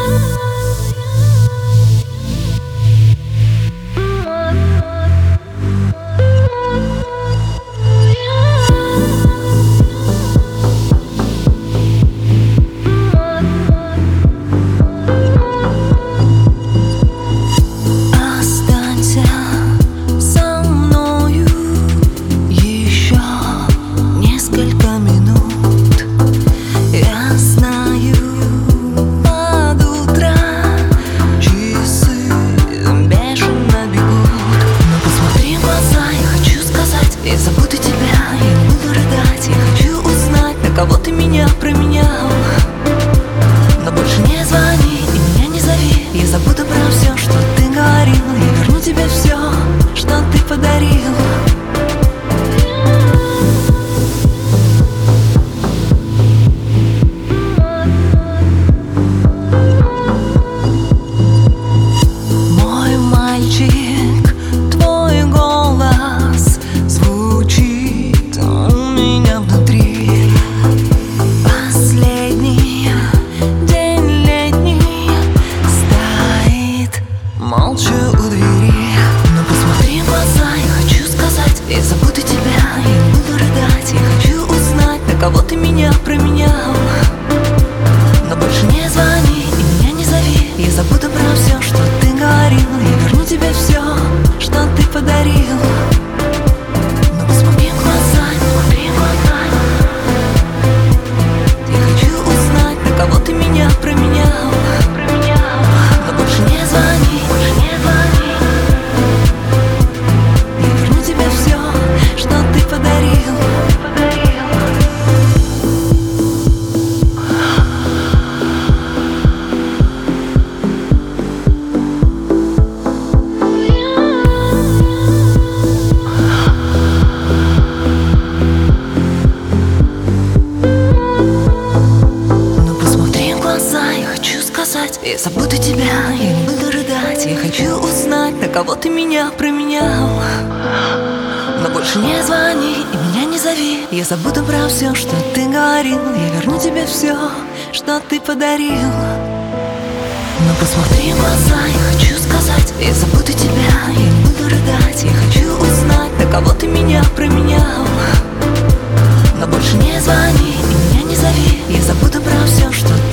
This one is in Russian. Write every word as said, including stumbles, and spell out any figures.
Кого ты меня променял? Но больше не звони и меня не зови. Я забуду про все, что ты говорил. Я верну тебе все, что ты подарил. Мой мальчик, твой голос звучит у меня внутри. Молча у двери, но посмотри в глаза, я хочу сказать, я забуду тебя, я не буду рыдать. Я хочу узнать, на кого ты меня променял. Но больше не звони и меня не зови. Я забуду про все, что ты говорил. Я верну тебе все, что ты подарил. Но посмотри в глаза, посмотри в глаза. Я хочу узнать, на кого ты меня променял. Но больше не звони. Я забуду тебя, я не буду рыдать. Я хочу узнать, на кого ты меня променял. Но больше не звони и меня не зови. Я забуду про все, что ты говорил. Я верну тебе все, что ты подарил. Но посмотри в глаза, я хочу сказать, я забуду тебя, я не буду рыдать. Я хочу узнать, на кого ты меня променял. Но больше не звони и меня не зови. Я забуду про все, что